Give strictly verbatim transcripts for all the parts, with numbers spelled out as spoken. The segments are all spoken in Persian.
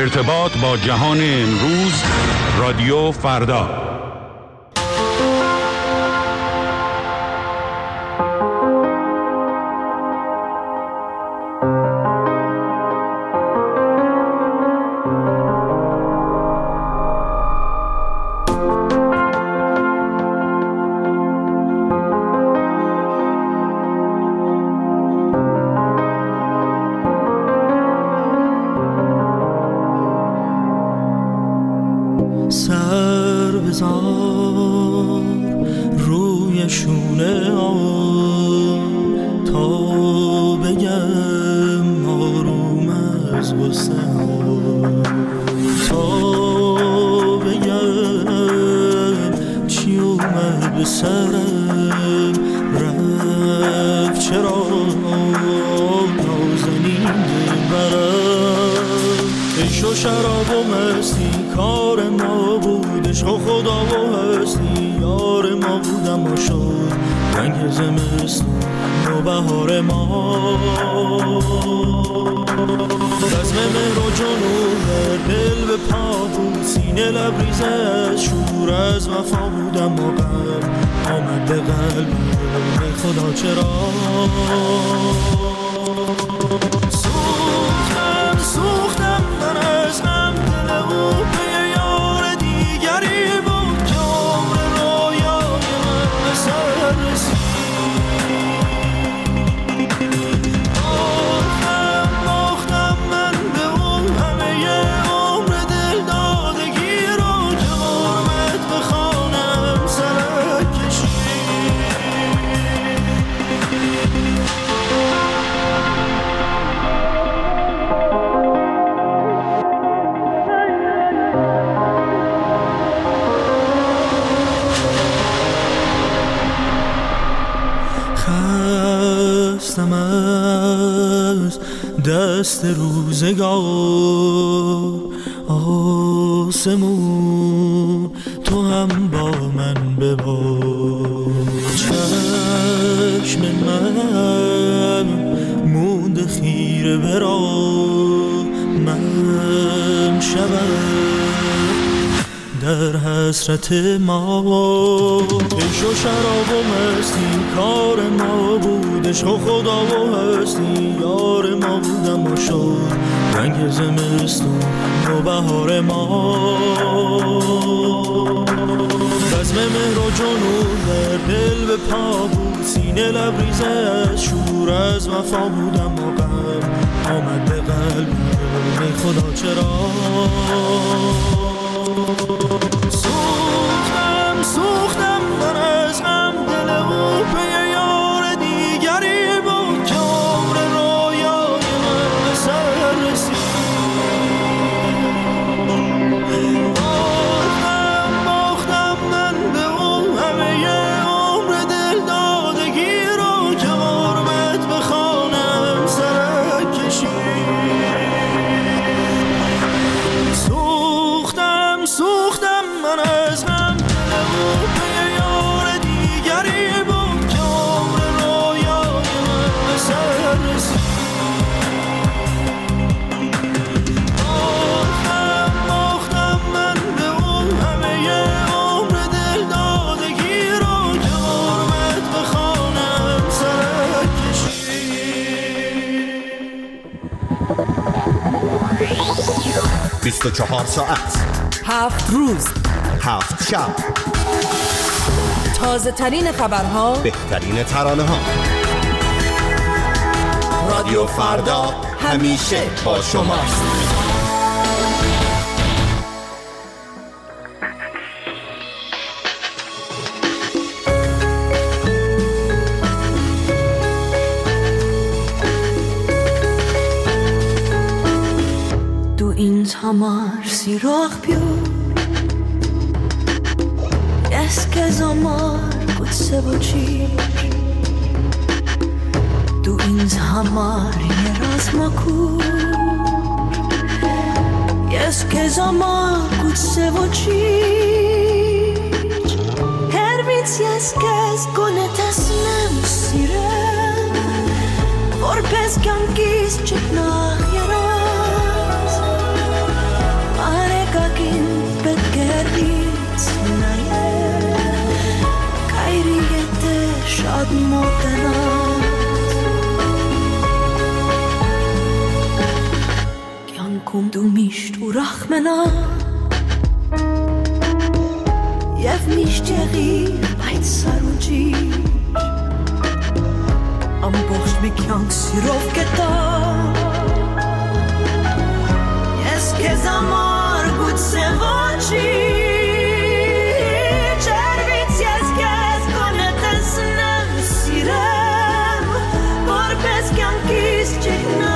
ارتباط با جهان امروز، رادیو فردا. دست روزگار آسمون تو هم با من ببار، چشم من مونده خیره برا من شبم در حسرت ما. عشق و شراب و مستی کار ما بود، عشق و خدا و هستی یار ما بودم و شد رنگ زمستون و بهار ما. بزم مهر و جنون در دل به پا بود، سینه لبریز از شور از وفا بودم و غم آمد به قلبم ای خدا چرا. سوختم سوختم من از هم دل او پی یار دیگری بود که عمر رویای من به سر رسید. باختم باختم من به او همه عمر دل دادگی رو که غربت به خانم سرک کشید. سوختم سوختم من از هم دل او پی یار دیگری بود که عمر رویای من به سر رسید. باختم باختم من به او همه عمر دل دادگی رو که غربت به خانم سرک کشید. بیست و چهار ساعت، هفت روز، هفت شب، تازه ترین خبرها، بهترین ترانه ها. رادیو فردا همیشه با شماست. Du ins hamar sirach più es che zamar kut se voci du ins hamar yeras makur es che zamar kut se voci her vit yes kes konet asnem sire vor pes kankis chitnach yeras kom du mich du rachmena Jev mich deri mein saruji Am bocht mi kyank sirov keta Yes ke zamar gut sevachi Chervits yes kes konetes nem sirem Por pes kyank kis chekna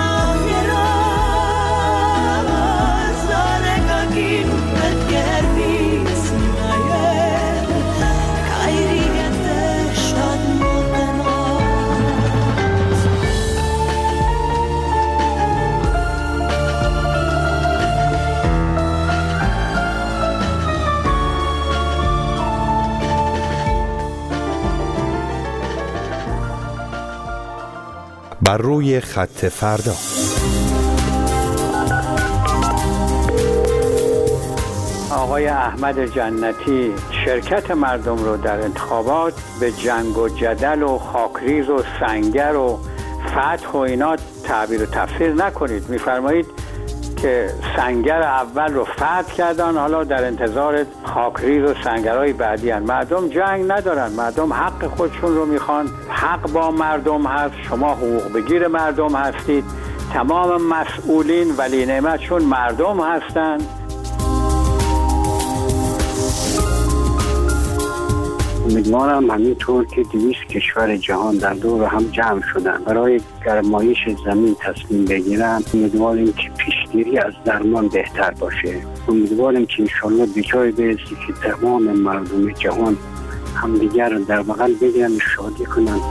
بر روی خط فردا. آقای احمد جنتی شرکت مردم رو در انتخابات به جنگ و جدل و خاکریز و سنگر و فتح و اینا تعبیر و تفسیر نکنید. میفرمایید که سنگر اول رو فتح کردن، حالا در انتظار خاکریز و سنگرهای بعدی هن. مردم جنگ ندارن، مردم حق خودشون رو میخوان، حق با مردم هست، شما حقوق بگیر مردم هستید، تمام مسئولین ولی نعمتشون مردم هستن. امیدوارم همینطور که دویست کشور جهان در دور هم جمع شدن برای گرمایش زمین تصمیم بگیرن، امیدواریم که پیشگیری از درمان بهتر باشه. امیدواریم که انشالله به جای برسی که تمام مردم جهان همدیگر رو در بغل بگیرن، شادی کنن.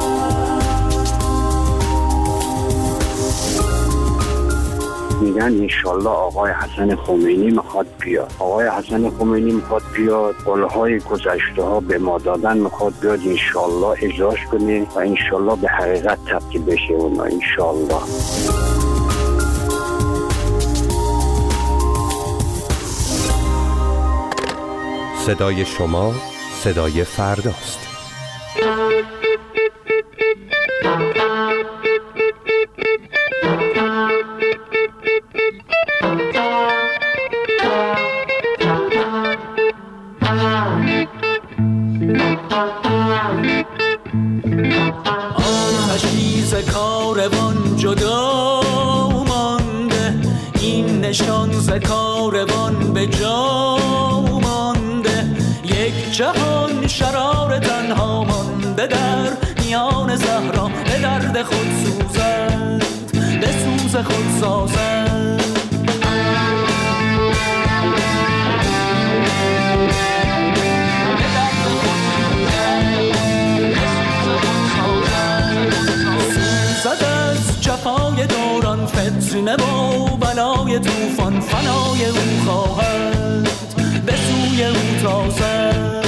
میگن انشالله آقای حسن خمینی میخواد بیاد. آقای حسن خمینی میخواد بیاد، قولهای گذشته ها به ما دادن میخواد بیاد، انشالله اجراش کنه و انشالله به حقیقت تبدیل بشه اونا انشالله. صدای شما صدای فرداست. آتشیز کاروان جدا مانده، این نشان ز کاروان به جا مانده. یک جهان شرار تنها مانده در میان صحرا، به درد خود سوزد، به سوز خود سازد. جفای دوران فتنه و بلای توفان، فنای او خواهد به سوی او تازد.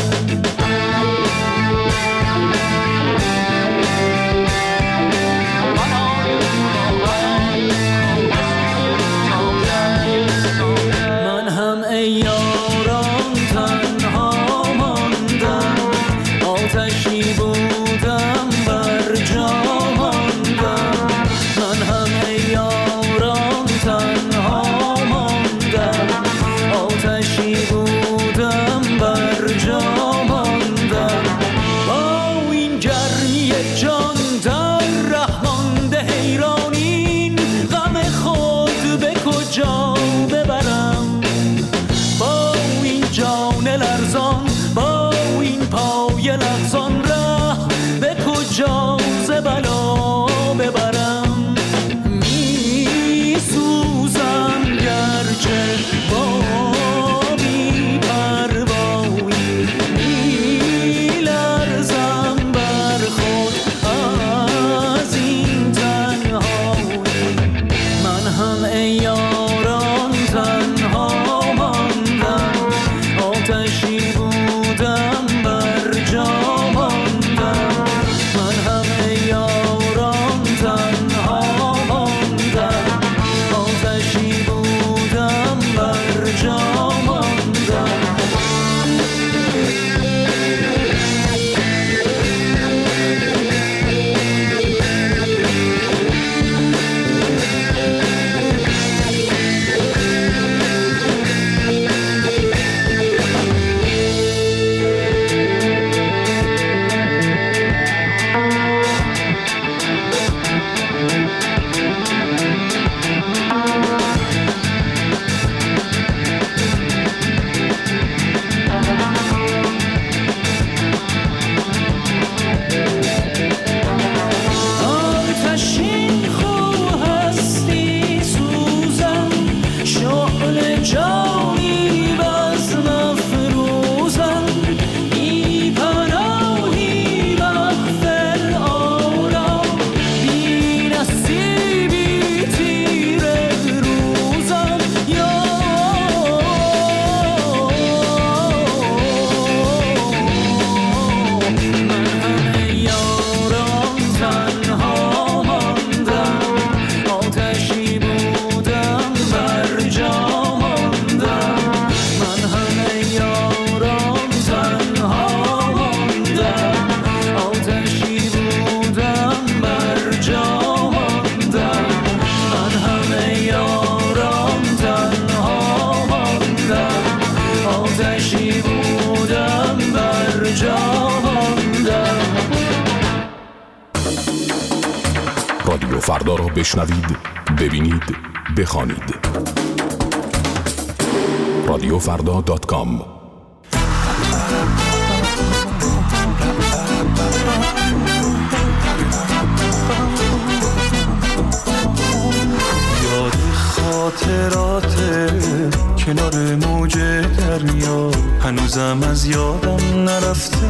من هم ای یاران تنها ماندم، آتشی بودم بر جا ماندم. من هم ای یاران تنها ماندم، آتشی بودم بر جا ماندم. با این گرمی جان در ره مانده حیرانین، غم خود به کجا ببرم. با این جان لرزان، با این پای لغزان، ره به کجا ز بلا ببرم. می سوزم گرچه با بی پروایی، می لرزم بر خود از این تنهایی. من هم ای یاران تنها ماندم، آتشی بودم بر جا ماندم. من هم ای یاران تنها ماندم، آتشی بودم بر جا ماندم. فردا را بشنوید، ببینید، بخوانید. رادیو فردا دات کام. یاد خاطرات کنار موج دریا هنوزم از یادم نرفته،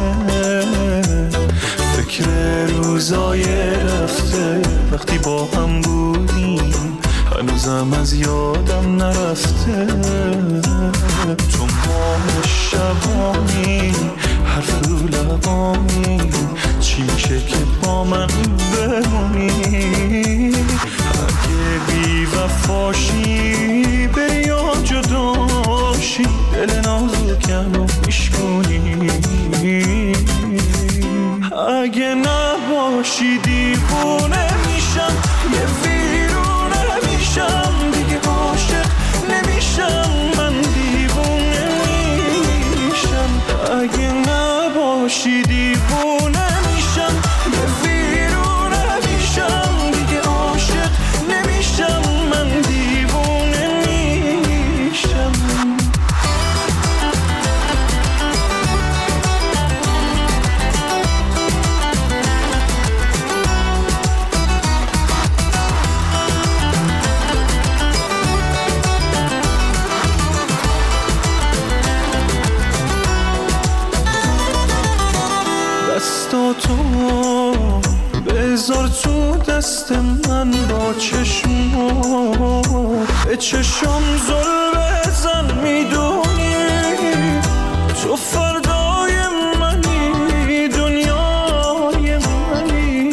فکر روزای رفته وقتی با هم بودیم هنوزم از یادم نرفته. تو ماه شبانی حرف رو لبانی چی میشه که با من بمونی؟ اگه بی وفاشی بری یا جداشی دل نازکم رو میشکنی، اگه نباشی دیوونه میشم، یه ویرونه میشم، دیگه عاشق نمیشم، من دیوونه میشم. اگه نباشی دیوونه میشم، یه ویرونه میشم، دیگه عاشق نمیشم، من دیوونه میشم. دستاتو بذار تو دست من، با چشمو به چشم زل بزن، میدونی تو فردای منی، دنیای منی.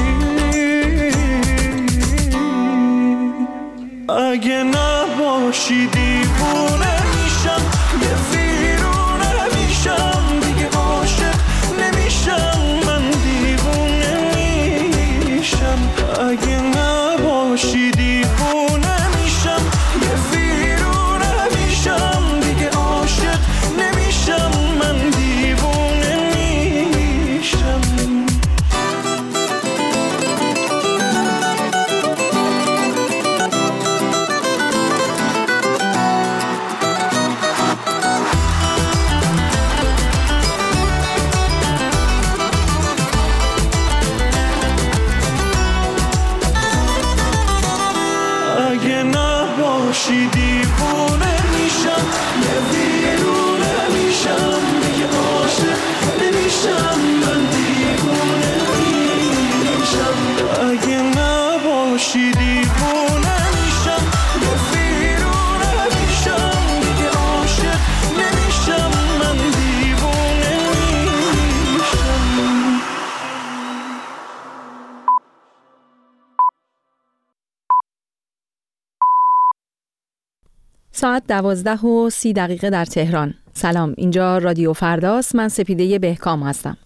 اگه نباشی دیوونه میشم، یه ویرونه میشم، دیگه عاشق نمیشم، من دیوونه میشم. اگه نباشی دیوونه میشم، یه ویرونه میشم، دیگه عاشق نمیشم، من دیوونه میشم. اگه نباشی دیوونه میشم، یه ویرونه میشم، دیگه عاشق نمیشم، من دیوونه میشم. اگه نباشی دیوونه میشم، یه ویرونه میشم، دیگه عاشق نمیشم، من دیوونه میشم. ساعت دوازده و سی دقیقه در تهران. سلام، اینجا رادیو فرداست. من سپیده بهکام هستم.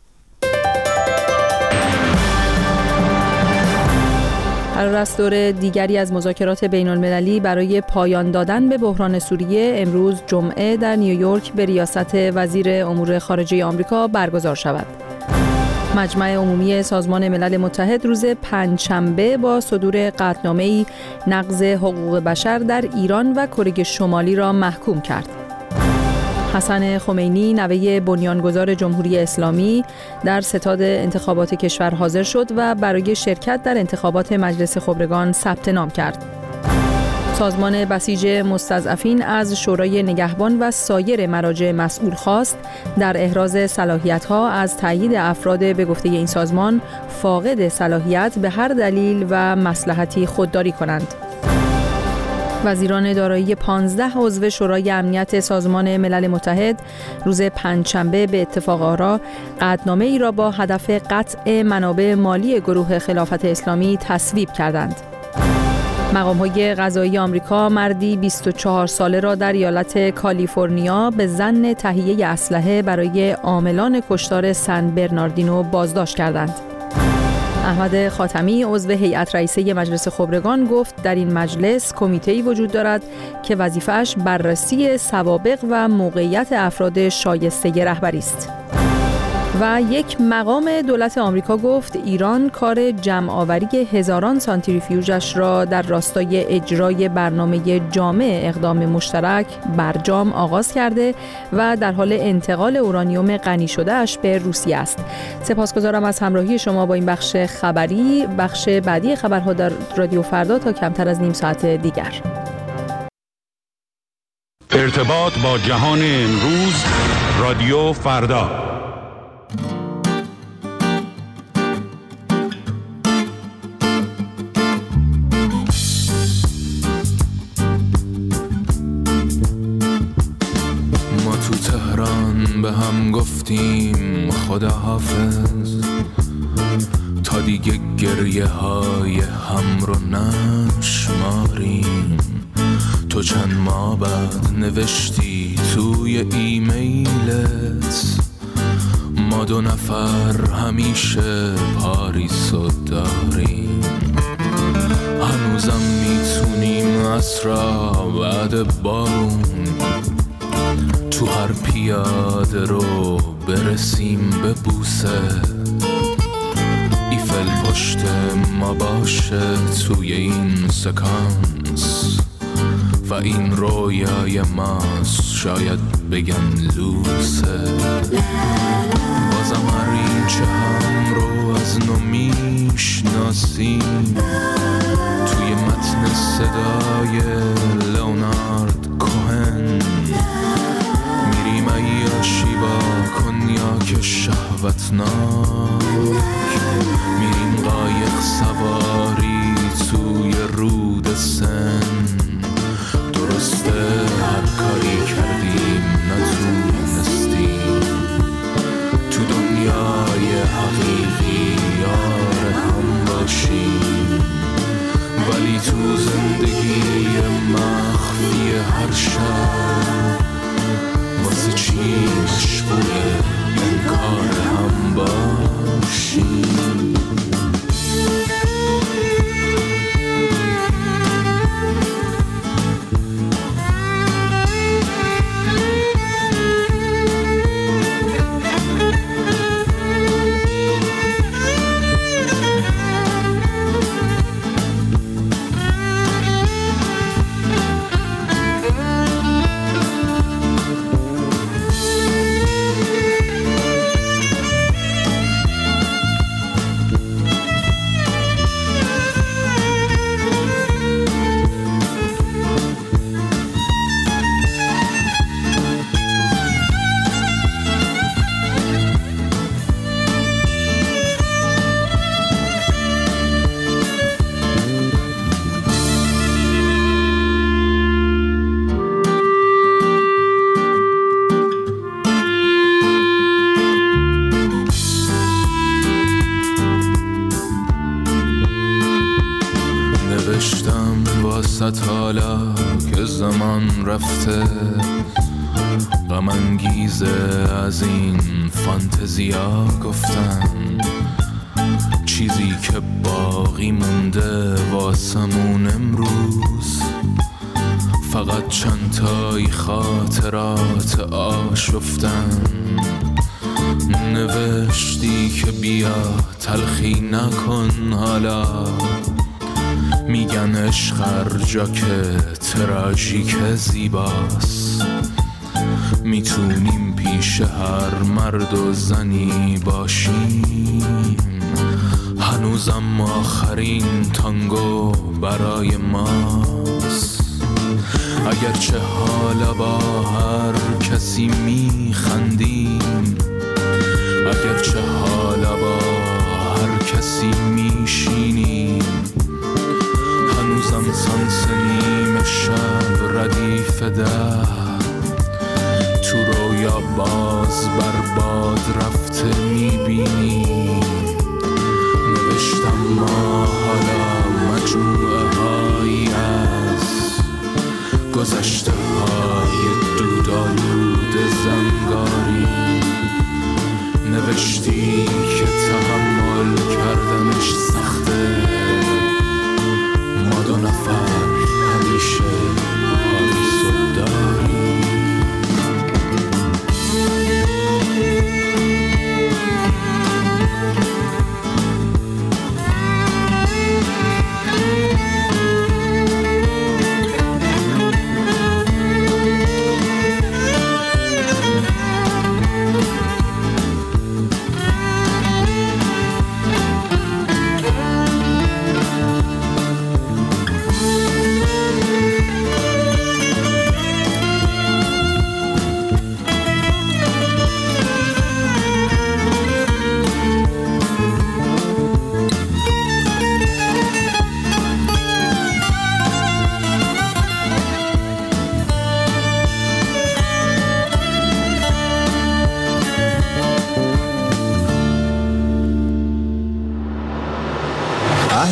قرار است دور دیگری از مذاکرات بین المللی برای پایان دادن به بحران سوریه امروز جمعه در نیویورک به ریاست وزیر امور خارجه آمریکا برگزار شود. مجمع عمومی سازمان ملل متحد روز پنجشنبه با صدور قطعنامه‌ای نقض حقوق بشر در ایران و کره شمالی را محکوم کرد. حسن خمینی نوه بنیانگذار جمهوری اسلامی در ستاد انتخابات کشور حاضر شد و برای شرکت در انتخابات مجلس خبرگان ثبت نام کرد. سازمان بسیج مستضعفین از شورای نگهبان و سایر مراجع مسئول خواست در احراز صلاحیت‌ها از تایید افراد به گفته این سازمان فاقد صلاحیت به هر دلیل و مصلحتی خودداری کنند. وزیران دارایی پانزده عضو شورای امنیت سازمان ملل متحد روز پنجشنبه به اتفاق آرا قطعنامه‌ای را با هدف قطع منابع مالی گروه خلافت اسلامی تصویب کردند. مقام‌های قضایی آمریکا مردی بیست و چهار ساله را در ایالت کالیفرنیا به ظن تهیه اسلحه برای عاملان کشتار سن برناردینو بازداشت کردند. احمد خاتمی عضو هیئت رئیسه مجلس خبرگان گفت در این مجلس کمیته‌ای وجود دارد که وظیفه‌اش بررسی سوابق و موقعیت افراد شایسته رهبری است. و یک مقام دولت آمریکا گفت ایران کار جمع‌آوری هزاران سانتریفیوژش را در راستای اجرای برنامه جامع اقدام مشترک برجام آغاز کرده و در حال انتقال اورانیوم غنی شده‌اش به روسیه است. سپاسگزارم از همراهی شما با این بخش خبری. بخش بعدی خبرها در رادیو فردا تا کمتر از نیم ساعت دیگر. ارتباط با جهان امروز، رادیو فردا. ما تو تهران به هم گفتیم خداحافظ، تا دیگه گریه های هم رو نشماریم. تو چند ماه بعد نوشتی توی ایمیلت ما دو نفر همیشه پاریسو داریم. هنوزم میتونیم عصرا بعد بارون تو هر پیاده رو برسیم به بوسه. ایفل پشت ما باشه توی این سکانس و این رویای ماست، شاید بگن لوسه. بازم هر این چه هم رو از نو میشناسیم توی متن صدای لئونارد کوهن. میریم عیاشی با کنیاک شهوتناک، میریم قایق سواری توی رود سن. درسته هر کاری کردیم نتونستیم تو دنیای حقیقی یار هم باشیم، ولی تو زندگی مخفی هر شب واسه چی مشغول این کار هم باشیم. حالا که زمان رفته غم انگیزه از این فانتزیا گفتن، چیزی که باقی مونده واسمون امروز فقط چند تایی خاطرات آشفتن. نوشتی که بیا تلخی نکن حالا، میگن عشق هر جا که تراژیک زیباست، میتونیم پیش هر مرد و زنی باشیم. هنوزم آخرین تانگو برای ماست، اگرچه حالا با هر کسی میخندیم، اگرچه حالا با هر کسی میشینیم، هنوزم سانس نیم شب ردیف ده تو رویا باز بر باد رفته میبینیم. نوشتم ما حالا مجموعه هایی از گذشته های دودالود زنگاری، نوشتی که تحمل کردنش سخته، ما دو نفر همیشه پاریسو داریم.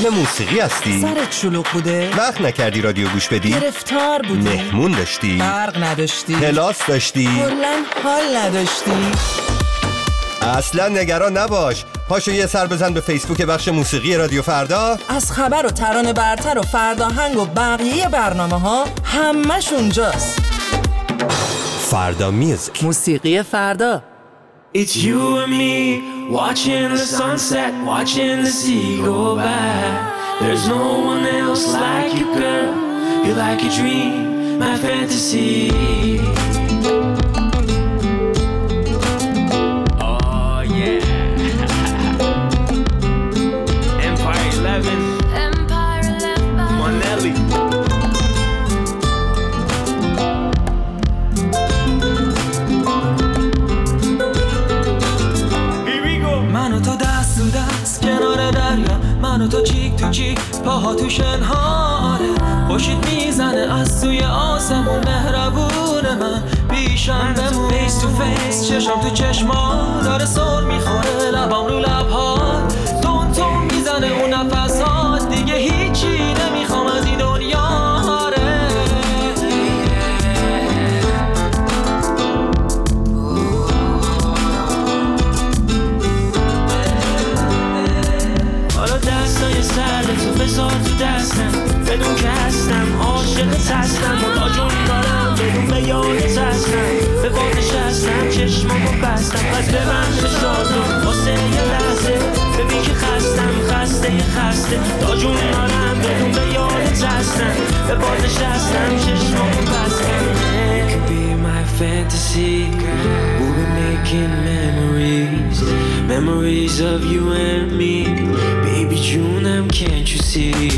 موسیقی هستی؟ سرت شلوغ بوده؟ وقت نکردی رادیو گوش بدی؟ گرفتار بودی؟ مهمون داشتی؟ برق نداشتی؟ کلاس داشتی؟ کلاً حال نداشتی؟ اصلا نگران نباش. پاشو یه سر بزن به فیسبوک بخش موسیقی رادیو فردا. از خبر و ترانه برتر و فرداهنگ و بقیه برنامه ها همش اونجاست. فردا میوزیک، موسیقی فردا. It's you and me, watching the sunset, watching the sea go by. There's no one else like you, girl. You're like a dream, my fantasy. Oh yeah. Empire eleven. Empire eleven. Monelli. من و تو چیک تو چیک پاها تو شنهاره خوشید میزنه از توی آسمون مهربون من پیشم بمون فیس تو فیس چشم تو چشما داره سر میخوره لبام رو لبها تون تون میزنه اون نفسات دیگه هیچی نمیخوام از این دنیا تو بذار تو دستم بدون که هستم عاشقت هستم تا جون دارم بدون به یادت هستم به بادش هستم چشمامو بستم پس ببند چشاتو واسه یه لحظه ببین که خستم خسته خسته تا جون دارم بدون به یادت هستم به بادش هستم چشمامو بستم. It could be my fantasy. We'll be making memories, memories of you and me. Baby June, can't you see?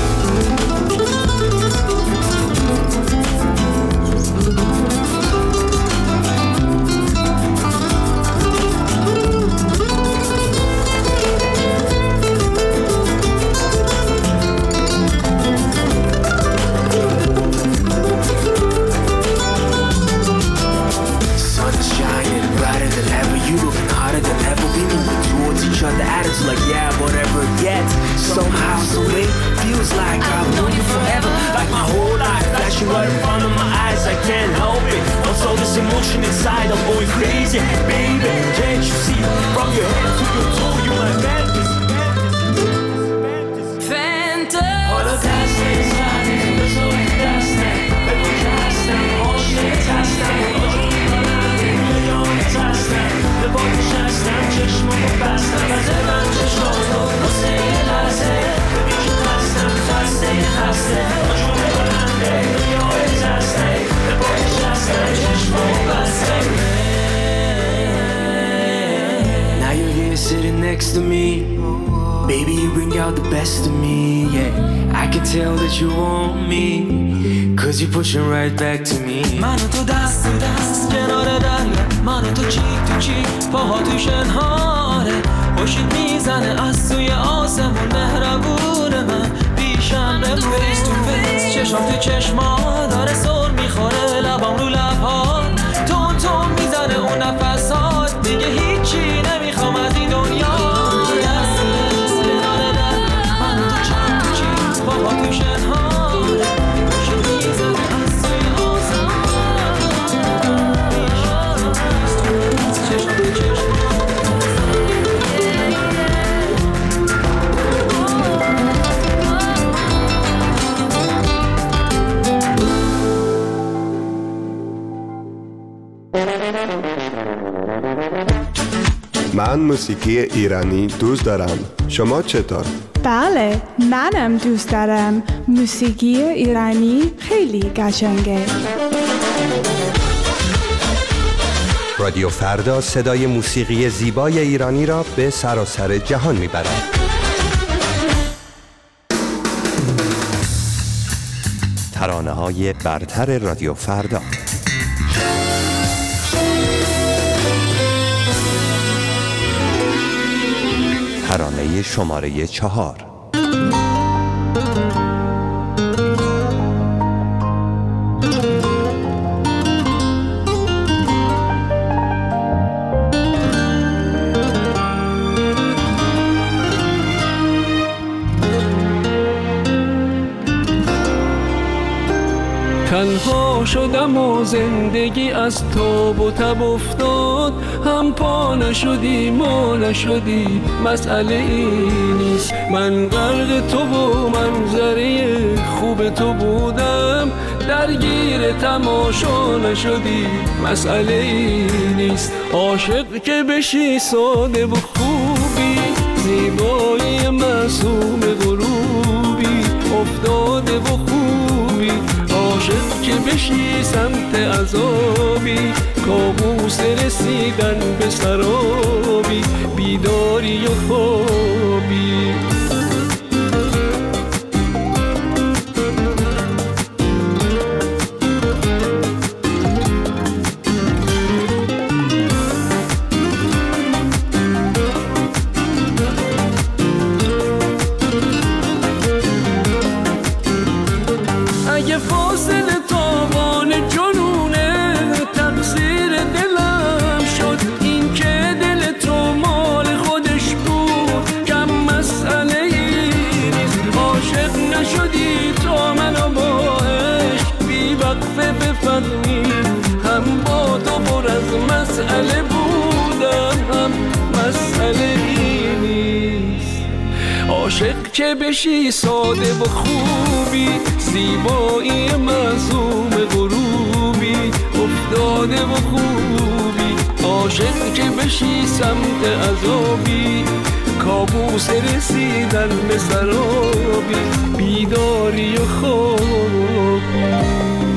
Sun is shining brighter than ever. You looking hotter than ever. We moving towards each other. Attitude like yeah, whatever. Yet somehow, some way feels like I've known you forever. Like my whole life, flashing right in front of my eyes. I can't help it. Also, this emotion inside, I'm going crazy, baby. Can't you see? From your head to your toe, you my fantasy. Fantasy. All of that stays high. There's no that's that. Baby, that's that. All shit, that's that. All you know, that's that. The body shots down, just move fast. I'm a zealot, just show. Say it, I say it. Baby, you خستم خسته خسته آجونه بلنده یاد تسته به باید شسته چشمو بسته. Now you're here sitting next to me. Baby, you bring out the best of me, yeah. I can tell that you want me, cause you're pushing right back to me. من و تو دست تو دست کنار دریا من و تو چیک تو چیک پاها تو شنهاره خوشید میزنه از توی آسمون مهربون من پیشم بمون فیس تو فیس چشم تو چشما داره سر میخوره لبام رو لبها تون تون میزنه اون نفسات دیگه هیچی نمیخوام از این دنیا. من و تو چیک تو چیک پاها تو شنهاره خوشید میزنه از توی آسمون پیشم فیس چشم تو چشما. من موسیقی ایرانی دوست دارم. شما چطور؟ بله، منم دوست دارم. موسیقی ایرانی خیلی قشنگه. رادیو فردا صدای موسیقی زیبای ایرانی را به سراسر جهان میبرد. ترانه‌های برتر رادیو فردا. ترانه شماره چهار. تنها شدم و زندگی از تاب و تب افتاد. هم پا نشدی ما نشدی مسئله ای نیست. من غرق تو و منظره خوب تو بودم، درگیر تماشا نشدی مسئله ای نیست. عاشق که بشی ساده و خوبی، زیبایی معصوم غروبی افتاده و خوبی. عاشق که بشی سمت عذابی، کابوس رسیدن به سرابی، بیداری و خوابی. هم با تو پر از مسئله بودم، هم مسئله ای نیست. عاشق که بشی ساده و خوبی، زیبایی معصوم غروبی افتاده و خوبی. عاشق که بشی سمت عذابی، کابوس رسیدن به سرابی، بیداری و خوابی.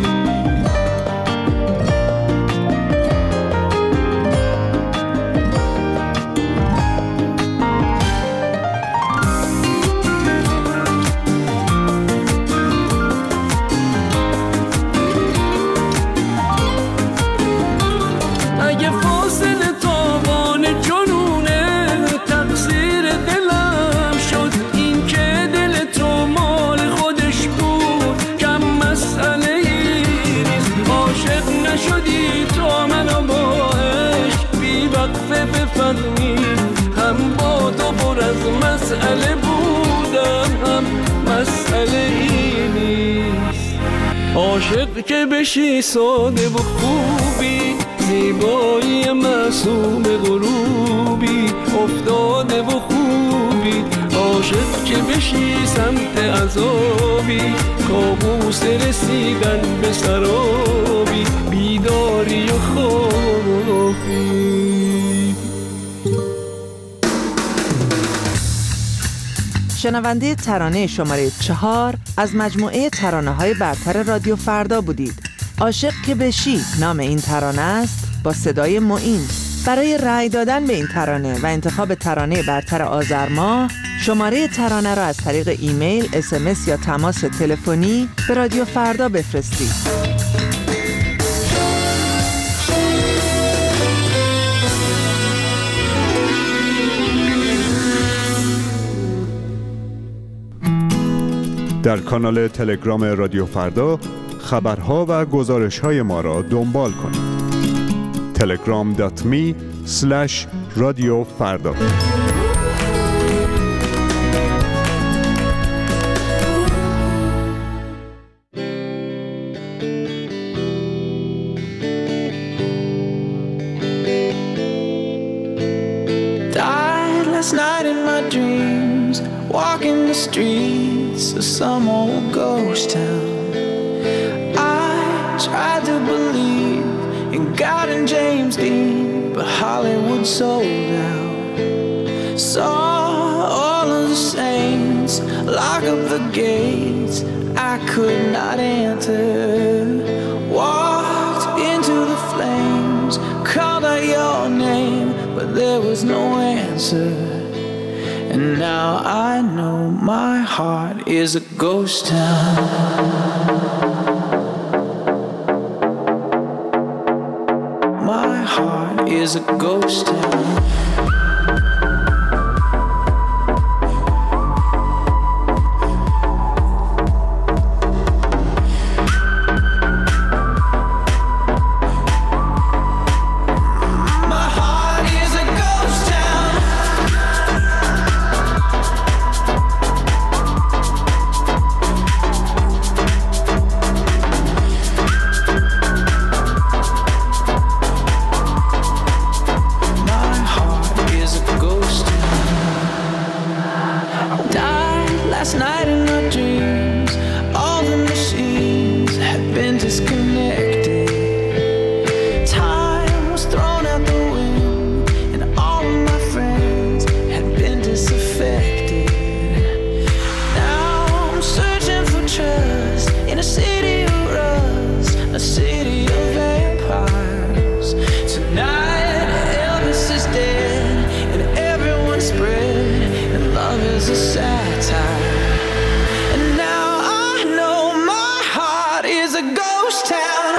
هم با تو پر از مسئله بودم، هم مسئله ای نیست. عاشق که بشی ساده و خوبی، زیبایی معصوم غروبی افتاده و خوبی. عاشق که بشی سمت عذابی، کابوس رسیدن به سرابی، بیداری و خوابی. شنونده ترانه شماره چهار از مجموعه ترانه های برتر رادیو فردا بودید. عاشق که بشی نام این ترانه است، با صدای معین. برای رأی دادن به این ترانه و انتخاب ترانه برتر آذر ماه، شماره ترانه را از طریق ایمیل، اس ام اس یا تماس تلفنی به رادیو فردا بفرستید. در کانال تلگرام رادیو فردا خبرها و گزارش‌های ما را دنبال کنید. تلگرام دات می اسلش رادیو فردا. Died last night in my dreams, walking the streets of some old ghost town. I tried to believe in God and James Dean, but Hollywood sold out. Saw all of the saints lock up the gates I could not enter. Walked into the flames, called out your name, but there was no answer. And now I know my heart is a ghost town. My heart is a ghost town. connected. Time was thrown out the wind, and all of my friends had been disaffected. Now I'm searching for trust in a city of rust, a city of vampires. Tonight Elvis is dead, and everyone's spread, and love is a satire. And now I know my heart is a ghost town.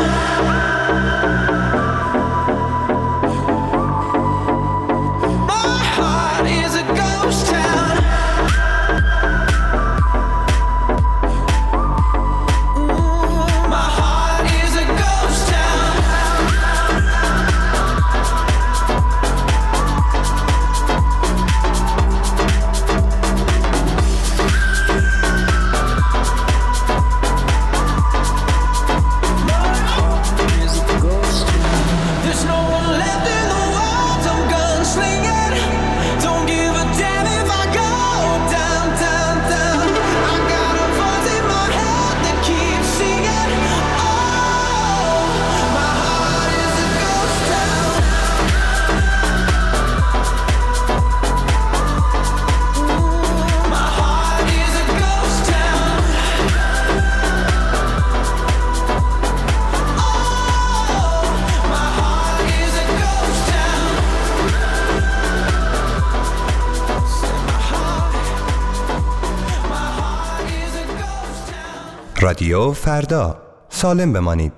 My heart is a ghost town. Ooh, my heart is a ghost town. There's no one left in the world, I'm gunslinging. Don't give a damn if I go down, down, down. I got a voice in my head that keeps singing. Oh, my heart is a ghost town. Ooh, my heart is a ghost town. My heart is a ghost town. My heart is a ghost town. رادیو فردا، سالم بمانید.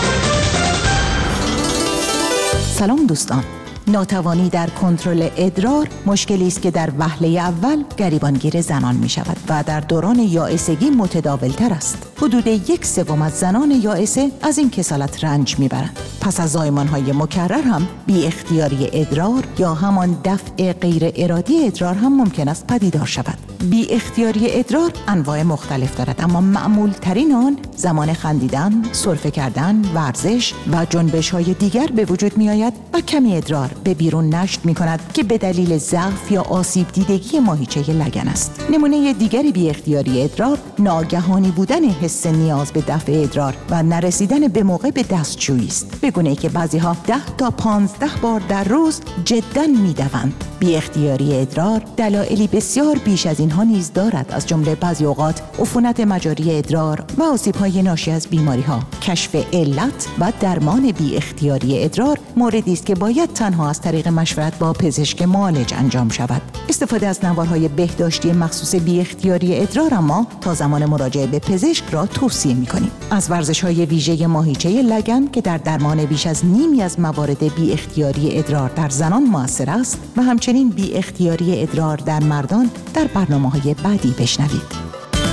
سلام دوستان. ناتوانی در کنترل ادرار مشکلی است که در وهله اول گریبانگیر زنان می شود و در دوران یائسگی متداول تر است. حدود یک سوم از زنان یائسه از این کسالت رنج می برند. پس از زایمان‌های مکرر هم بی اختیاری ادرار یا همان دفع غیر ارادی ادرار هم ممکن است پدیدار شود. بی اختیاری ادرار انواع مختلف دارد، اما معمول ترین آن زمان خندیدن، سرفه کردن، ورزش و جنبش های دیگر به وجود می آید و کمی ادرار به بیرون نشت می کند که به دلیل ضعف یا آسیب دیدگی ماهیچه لگن است. نمونه دیگری بی اختیاری ادرار ناگهانی بودن حس نیاز به دفع ادرار و نرسیدن به موقع به دستشویی است، به گونه‌ای که بعضی‌ها ده تا پانزده بار در روز جداً می‌دوند. بی اختیاری ادرار دلایلی بسیار بیش از اینها نیز دارد، از جمله بعضی اوقات عفونت مجاری ادرار و آسیب‌های ناشی از بیماری‌ها. کشف علت و درمان بی اختیاری ادرار موردی است که باید تنها از طریق مشورت با پزشک معالج انجام شود. استفاده از نوارهای بهداشتی مخصوص بی اختیاری ادرار اما تا زمان مراجعه به پزشک را توصیه می‌کنیم. از ورزش‌های ویژه ماهیچه لگن که در درمان بیش از نیمی از موارد بی اختیاری ادرار در زنان مؤثر است و همچنین بی اختیاری ادرار در مردان در برنامه‌های بعدی بشنوید.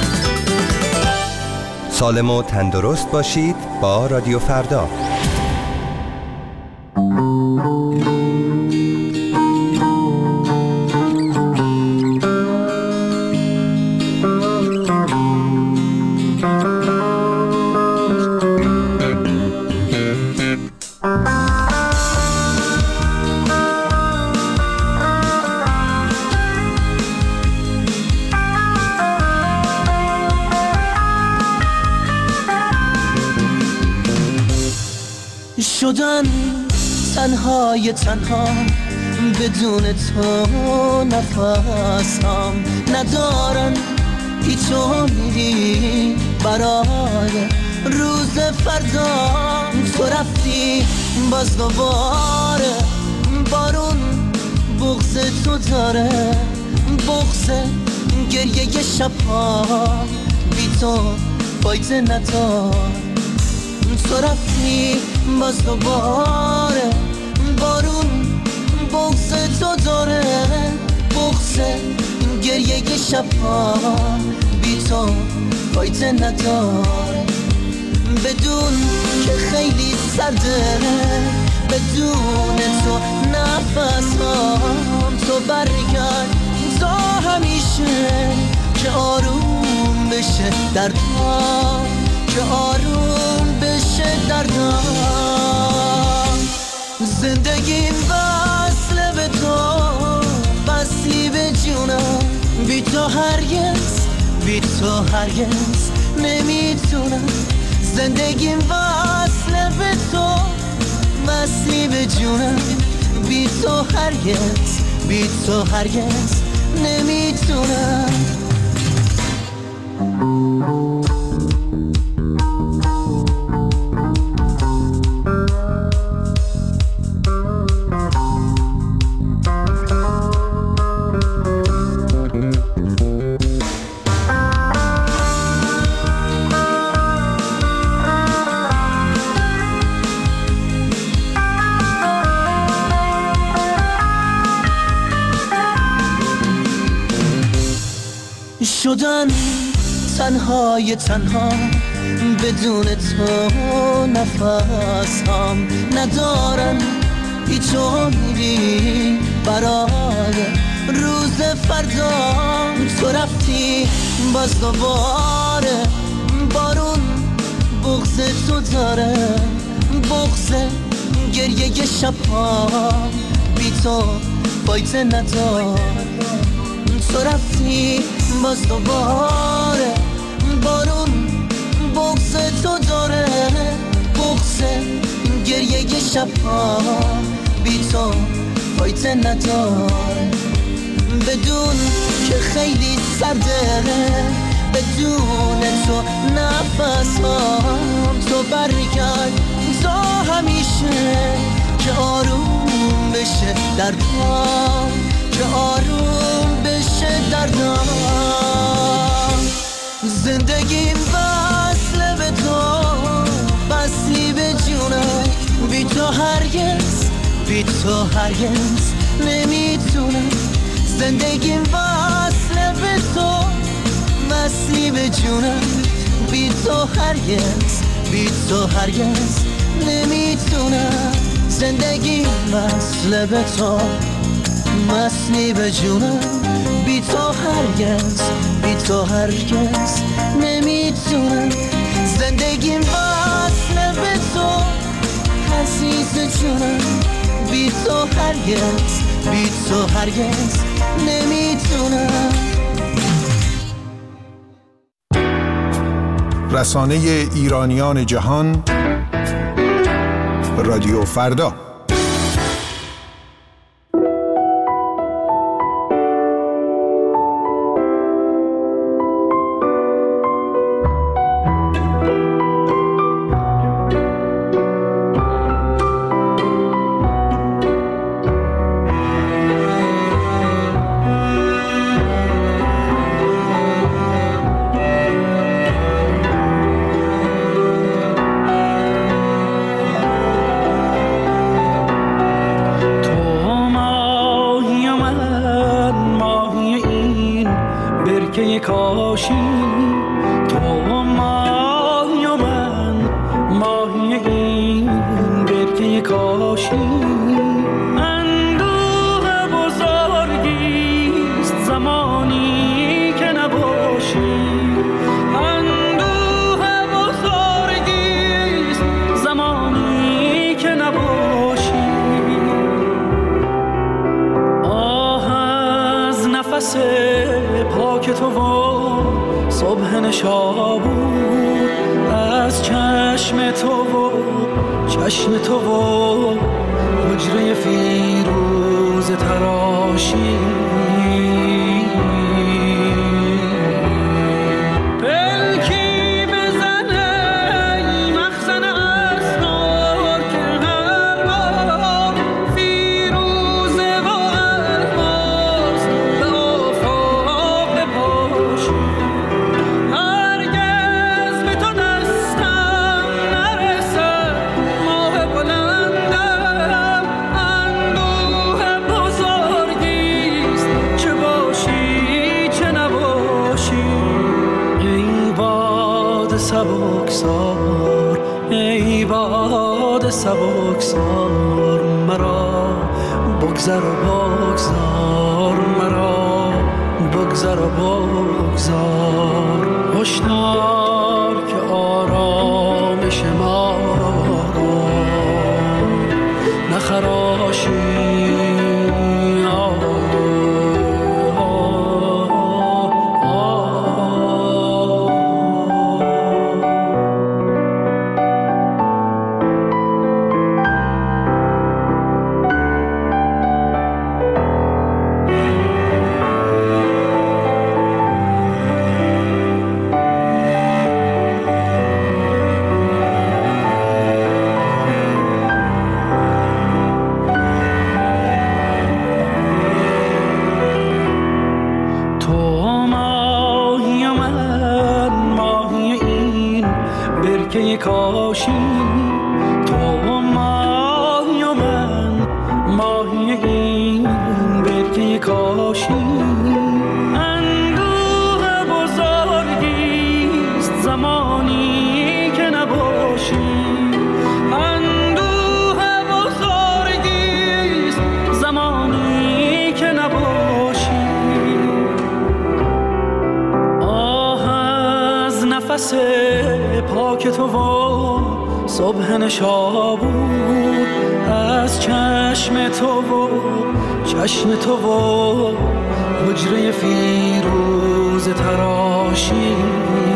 سالم و تندرست باشید با رادیو فردا. شدن تنهای تنها بدون تو نفسم ندارن، هیچ امیدی برای روز فردا. تو رفتی باز دوباره بارون بغض تو داره، بغض گریه شبها بی تو فایده ندار. تو رفتی باز دوباره بارون بغض تو داره، بغض گریه شبها بی تو فایده نداره. بدون که خیلی سرده، بدون تو نفسم تو برگرد تا همیشه که آروم بشه دردم، که آروم بشه دردم. زندگیم وصله به تو، وصلی به جونم. بی تو هرگز، بی تو هرگز نمیتونم. زندگیم وصله بی تو هرگز بی تو هرگز نمیتونم. شدن تنهای تنها بدون تو نفسم ندارم هیچ امیدی برای روز فردا. تو رفتی باز دوباره بارون بغض تو داره، بغض گریه شبها بی تو فایده نداره. تو رفتی باز دوباره بارون بغض تو داره، بغض گریه شبها بی تو فایده نداره. بدون که خیلی سرده، بدون تو نفسم تو برگرد تا همیشه که آروم بشه دردم، که آروم بشه دردم. زندگیم وصله به تو، وصلی به جونم. بی تو هرگز بی تو هرگز نمیتونم. زندگیم وصله به تو، وصلی به جونم. بی تو هرگز بی تو هرگز نمیتونم. زندگیم وصله به تو، وصلی به جونم. بی تو هرگز بی تو هرگز نمیتونم. زندگیم وصله به تو عزیز جونم. بی تو هرگز بی تو هرگز نمیتونم. رسانه ایرانیان جهان، رادیو فردا. پاک تو و صبح نشابور، از چشم تو و چشم تو و حجره فیروز تراشی. سبکسار ای باد سبکسار، مرا بگذر و بگذار، مرا بگذر و بگذار. هشدار که آرامش ما را نخراشی. تو ماهی و من ماهی این برکه کاشی. اندوه بزرگیست زمانی که نباشی، اندوه بزرگیست زمانی که نباشی. آه از نفس پاک تو و صبح نشابور، از چشم تو و چشم تو و حجره فیروز تراشی.